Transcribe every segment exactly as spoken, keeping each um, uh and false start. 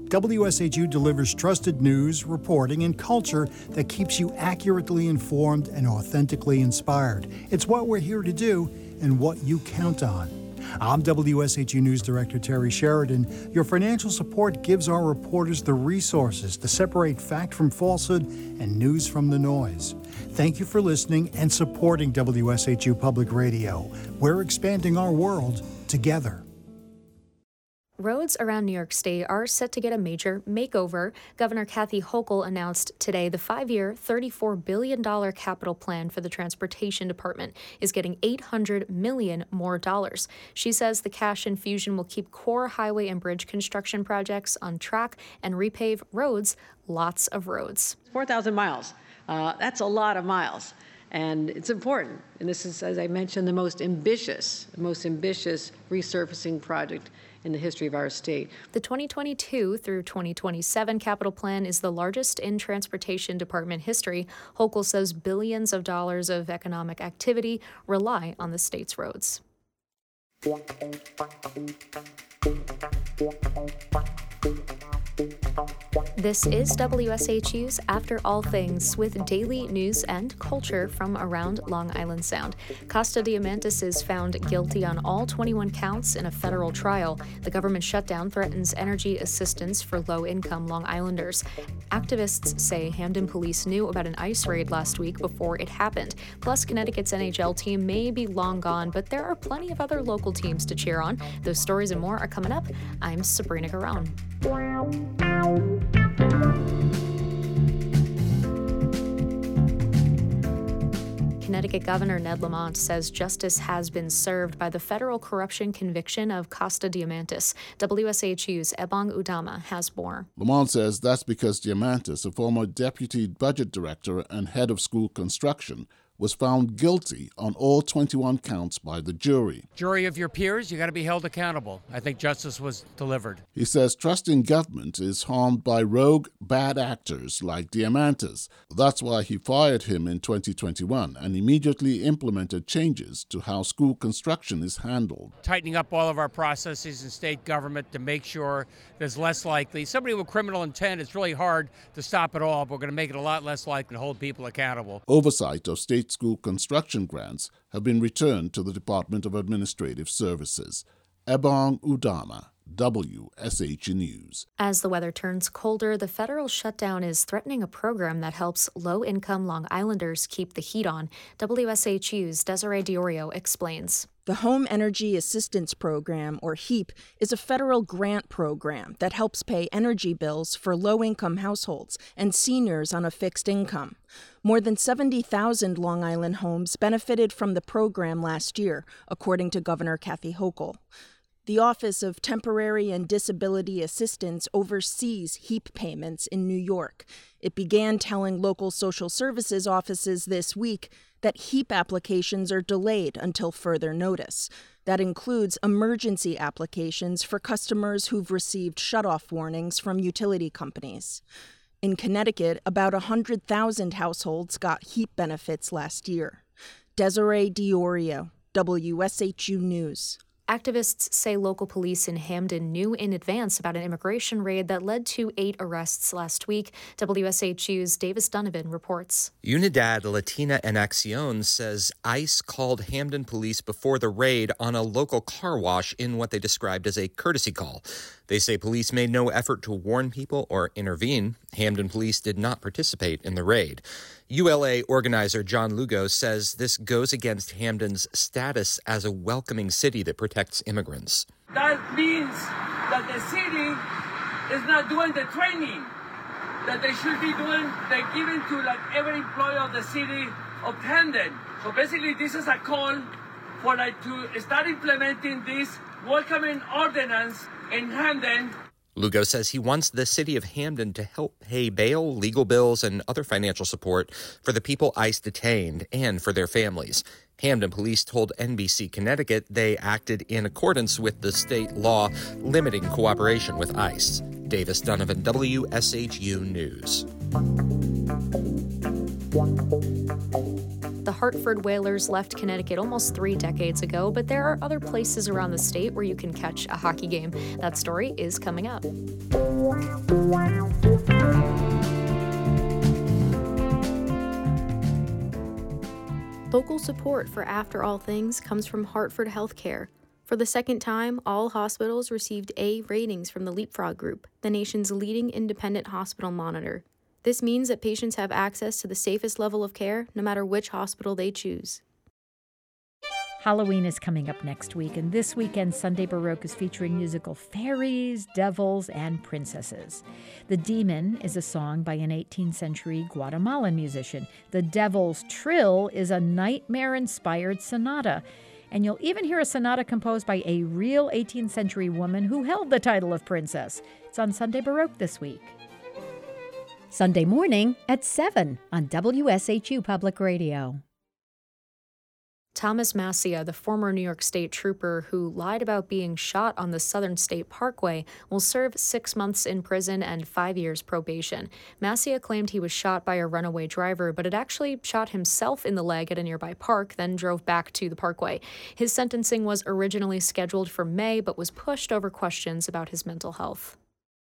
W S H U delivers trusted news, reporting, and culture that keeps you accurately informed and authentically inspired. It's what we're here to do and what you count on. I'm W S H U News Director Terry Sheridan. Your financial support gives our reporters the resources to separate fact from falsehood and news from the noise. Thank you for listening and supporting W S H U Public Radio. We're expanding our world together. Roads around New York State are set to get a major makeover. Governor Kathy Hochul announced today the five-year, thirty-four billion dollars capital plan for the Transportation Department is getting eight hundred million dollars more dollars. She says the cash infusion will keep core highway and bridge construction projects on track and repave roads, lots of roads. four thousand miles. Uh, that's a lot of miles. And it's important. And this is, as I mentioned, the most ambitious, most ambitious resurfacing project in the history of our state. The twenty twenty-two through twenty twenty-seven capital plan is the largest in Transportation Department history. Hochul says billions of dollars of economic activity rely on the state's roads. This is W S H U's After All Things, with daily news and culture from around Long Island Sound. Costa Diamantis is found guilty on all twenty-one counts in a federal trial. The government shutdown threatens energy assistance for low-income Long Islanders. Activists say Hamden police knew about an ICE raid last week before it happened. Plus, Connecticut's N H L team may be long gone, but there are plenty of other local teams to cheer on. Those stories and more are coming up. I'm Sabrina Garone. Connecticut Governor Ned Lamont says justice has been served by the federal corruption conviction of Costa Diamantis. W S H U's Ebong Udama has more. Lamont says that's because Diamantis, a former deputy budget director and head of school construction, was found guilty on all twenty-one counts by the jury. Jury of your peers, you got to be held accountable. I think justice was delivered. He says trust in government is harmed by rogue, bad actors like Diamantis. That's why he fired him in twenty twenty-one and immediately implemented changes to how school construction is handled. Tightening up all of our processes in state government to make sure there's less likely. Somebody with criminal intent, it's really hard to stop it all, but we're going to make it a lot less likely to hold people accountable. Oversight of state school construction grants have been returned to the Department of Administrative Services. Ebong Udama, W S H U News. As the weather turns colder, the federal shutdown is threatening a program that helps low-income Long Islanders keep the heat on. W S H U's Desiree Diorio explains. The Home Energy Assistance Program, or HEAP, is a federal grant program that helps pay energy bills for low-income households and seniors on a fixed income. More than seventy thousand Long Island homes benefited from the program last year, according to Governor Kathy Hochul. The Office of Temporary and Disability Assistance oversees HEAP payments in New York. It began telling local social services offices this week that HEAP applications are delayed until further notice. That includes emergency applications for customers who've received shutoff warnings from utility companies. In Connecticut, about one hundred thousand households got HEAP benefits last year. Desiree Diorio, W S H U News. Activists say local police in Hamden knew in advance about an immigration raid that led to eight arrests last week. W S H U's Davis Donovan reports. Unidad Latina en Acción says ICE called Hamden police before the raid on a local car wash in what they described as a courtesy call. They say police made no effort to warn people or intervene. Hamden police did not participate in the raid. U L A organizer John Lugo says this goes against Hamden's status as a welcoming city that protects immigrants. That means that the city is not doing the training that they should be doing, they're giving to like every employee of the city of Hamden. So basically this is a call for like to start implementing this welcoming ordinance in Hamden. Lugo says he wants the city of Hamden to help pay bail, legal bills, and other financial support for the people ICE detained and for their families. Hamden police told N B C Connecticut they acted in accordance with the state law limiting cooperation with ICE. Davis Donovan, W S H U News. The Hartford Whalers left Connecticut almost three decades ago, but there are other places around the state where you can catch a hockey game. That story is coming up. Local support for After All Things comes from Hartford Healthcare. For the second time, all hospitals received A ratings from the Leapfrog Group, the nation's leading independent hospital monitor. This means that patients have access to the safest level of care, no matter which hospital they choose. Halloween is coming up next week, and this weekend, Sunday Baroque is featuring musical fairies, devils, and princesses. The Demon is a song by an eighteenth century Guatemalan musician. The Devil's Trill is a nightmare-inspired sonata. And you'll even hear a sonata composed by a real eighteenth century woman who held the title of princess. It's on Sunday Baroque this week. Sunday morning at seven on W S H U Public Radio. Thomas Massia, the former New York State trooper who lied about being shot on the Southern State Parkway, will serve six months in prison and five years probation. Massia claimed he was shot by a runaway driver, but had actually shot himself in the leg at a nearby park, then drove back to the parkway. His sentencing was originally scheduled for May, but was pushed over questions about his mental health.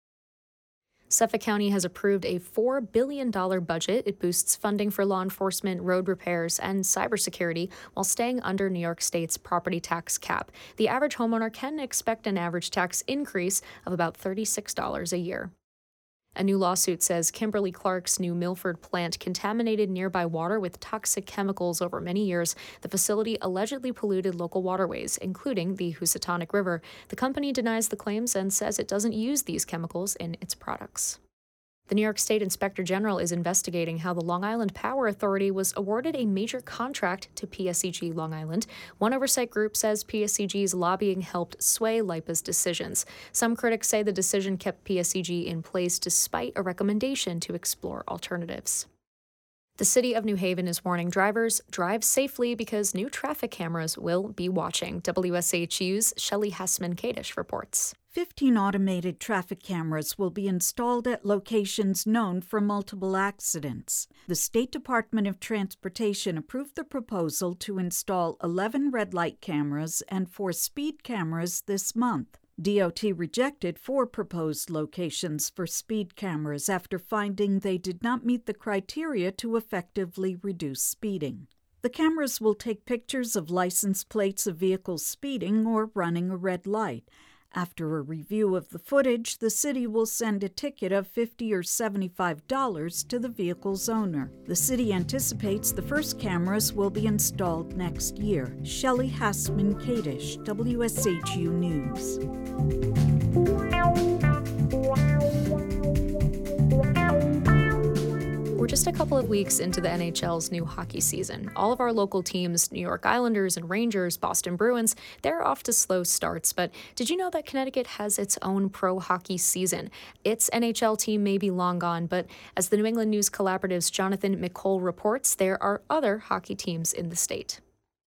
Suffolk County has approved a four billion dollars budget. It boosts funding for law enforcement, road repairs, and cybersecurity while staying under New York State's property tax cap. The average homeowner can expect an average tax increase of about thirty-six dollars a year. A new lawsuit says Kimberly-Clark's New Milford plant contaminated nearby water with toxic chemicals over many years. The facility allegedly polluted local waterways, including the Housatonic River. The company denies the claims and says it doesn't use these chemicals in its products. The New York State Inspector General is investigating how the Long Island Power Authority was awarded a major contract to P S E G Long Island. One oversight group says P S E G's lobbying helped sway LIPA's decisions. Some critics say the decision kept P S E G in place despite a recommendation to explore alternatives. The city of New Haven is warning drivers, drive safely because new traffic cameras will be watching. W S H U's Shelley Hessman-Kadish reports. fifteen automated traffic cameras will be installed at locations known for multiple accidents. The State Department of Transportation approved the proposal to install eleven red light cameras and four speed cameras this month. D O T rejected four proposed locations for speed cameras after finding they did not meet the criteria to effectively reduce speeding. The cameras will take pictures of license plates of vehicles speeding or running a red light. After a review of the footage, the city will send a ticket of fifty dollars or seventy-five dollars to the vehicle's owner. The city anticipates the first cameras will be installed next year. Shelley Hassman-Kadish, W S H U News. We're just a couple of weeks into the N H L's new hockey season. All of our local teams, New York Islanders and Rangers, Boston Bruins, they're off to slow starts. But did you know that Connecticut has its own pro hockey season? Its N H L team may be long gone, but as the New England News Collaborative's Jonathan McCole reports, there are other hockey teams in the state.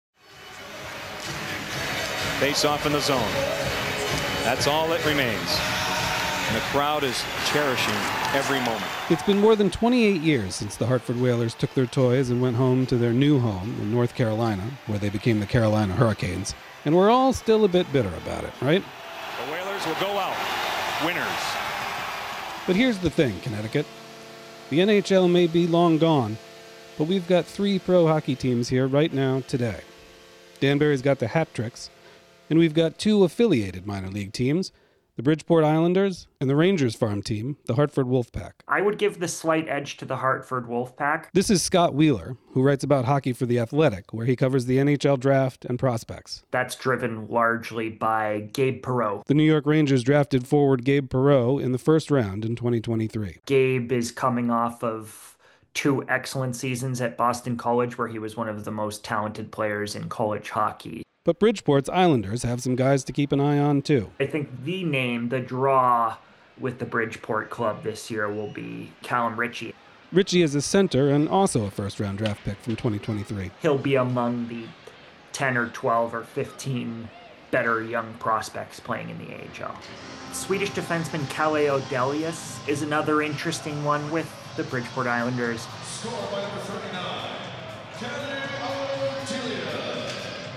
Face off in the zone. That's all that remains. And the crowd is cherishing every moment. It's been more than twenty-eight years since the Hartford Whalers took their toys and went home to their new home in North Carolina, where they became the Carolina Hurricanes. And we're all still a bit bitter about it, right? The Whalers will go out winners. But here's the thing, Connecticut. The N H L may be long gone, but we've got three pro hockey teams here right now today. Danbury's got the Hat Tricks, and we've got two affiliated minor league teams, the Bridgeport Islanders, and the Rangers farm team, the Hartford Wolfpack. I would give the slight edge to the Hartford Wolfpack. This is Scott Wheeler, who writes about hockey for The Athletic, where he covers the N H L draft and prospects. That's driven largely by Gabe Perreault. The New York Rangers drafted forward Gabe Perreault in the first round in twenty twenty-three. Gabe is coming off of two excellent seasons at Boston College, where he was one of the most talented players in college hockey. But Bridgeport's Islanders have some guys to keep an eye on, too. I think the name, the draw with the Bridgeport club this year will be Callum Ritchie. Ritchie is a center and also a first-round draft pick from twenty twenty-three. He'll be among the ten or twelve or fifteen better young prospects playing in the A H L. Swedish defenseman Kalle Odelius is another interesting one with the Bridgeport Islanders. Scored by number thirty-nine, Kalle Odelius.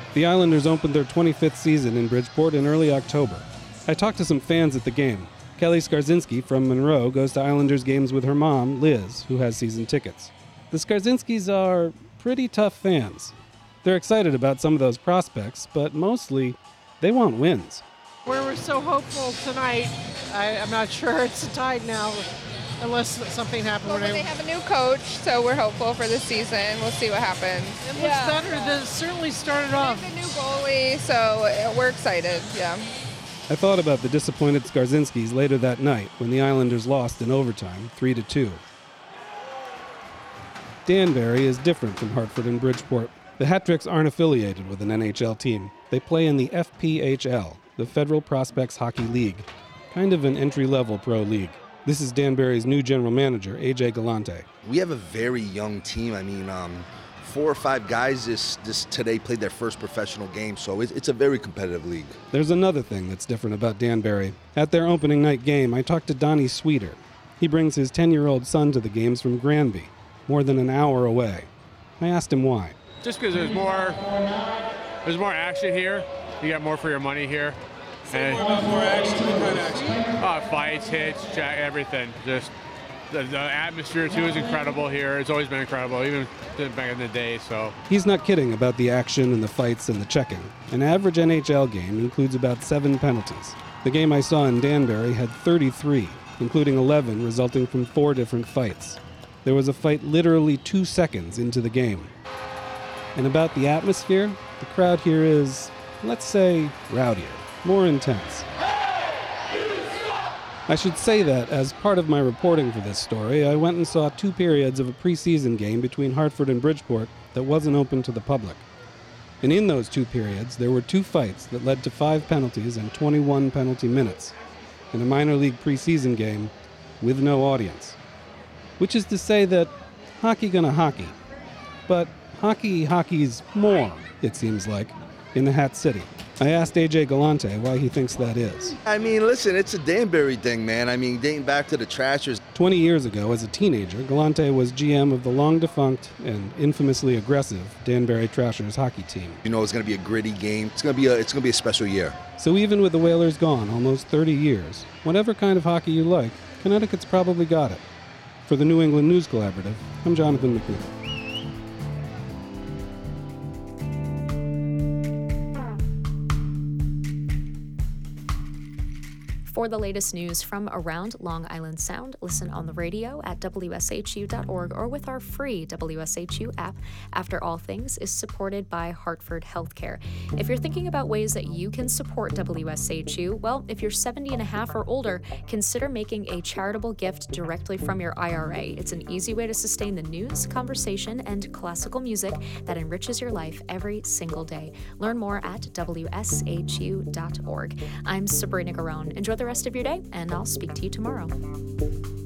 The Islanders opened their twenty-fifth season in Bridgeport in early October. I talked to some fans at the game. Kelly Skarzinski from Monroe goes to Islanders games with her mom, Liz, who has season tickets. The Skarzinskis are pretty tough fans. They're excited about some of those prospects, but mostly, they want wins. We were so hopeful tonight. I, I'm not sure it's tied now, unless something happened. Well, they have a new coach, so we're hopeful for this season. We'll see what happens. It looks yeah. better than it certainly started off. They have a new goalie, so we're excited, yeah. I thought about the disappointed Skarzinskis later that night when the Islanders lost in overtime, three to two. Danbury is different from Hartford and Bridgeport. The Hat-Tricks aren't affiliated with an N H L team. They play in the F P H L, the Federal Prospects Hockey League, kind of an entry-level pro league. This is Danbury's new general manager, A J Galante. We have a very young team. I mean, um, four or five guys this, this today played their first professional game, so it's, it's a very competitive league. There's another thing that's different about Danbury. At their opening night game, I talked to Donnie Sweeter. He brings his ten-year-old son to the games from Granby, more than an hour away. I asked him why. Just because there's more, there's more action here. You got more for your money here. Say more about more action, what kind of action? Uh, fights, hits, jack, everything. Just the, the atmosphere too is incredible here. It's always been incredible, even back in the day. So he's not kidding about the action and the fights and the checking. An average N H L game includes about seven penalties. The game I saw in Danbury had thirty-three, including eleven resulting from four different fights. There was a fight literally two seconds into the game. And about the atmosphere, the crowd here is, let's say, rowdier, more intense. I should say that as part of my reporting for this story, I went and saw two periods of a preseason game between Hartford and Bridgeport that wasn't open to the public. And in those two periods, there were two fights that led to five penalties and twenty-one penalty minutes in a minor league preseason game with no audience. Which is to say that hockey gonna hockey. But hockey hockey's more, it seems like, in the Hat City. I asked A J Galante why he thinks that is. I mean, listen, it's a Danbury thing, man. I mean, dating back to the Trashers. Twenty years ago, as a teenager, Galante was G M of the long-defunct and infamously aggressive Danbury Trashers hockey team. You know, it's going to be a gritty game. It's going to be a, it's going to be a special year. So even with the Whalers gone almost thirty years, whatever kind of hockey you like, Connecticut's probably got it. For the New England News Collaborative, I'm Jonathan McNeil. For the latest news from around Long Island Sound, listen on the radio at W S H U dot org or with our free W S H U app. After All Things is supported by Hartford Healthcare. If you're thinking about ways that you can support W S H U, well, if you're seventy and a half or older, consider making a charitable gift directly from your I R A. It's an easy way to sustain the news, conversation, and classical music that enriches your life every single day. Learn more at W S H U dot org. I'm Sabrina Garone. Enjoy the rest of your day, and I'll speak to you tomorrow.